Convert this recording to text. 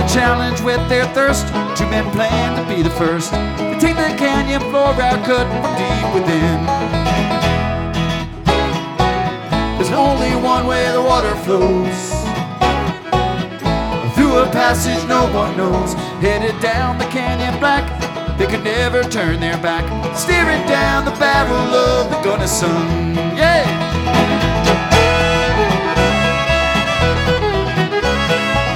a challenge with their thirst. Two men plan to be the first to take the canyon floor out cut from deep within. There's only one way the water flows, through a passage no one knows, headed down the canyon black. They could never turn their back, staring down the barrel of the Gunnison.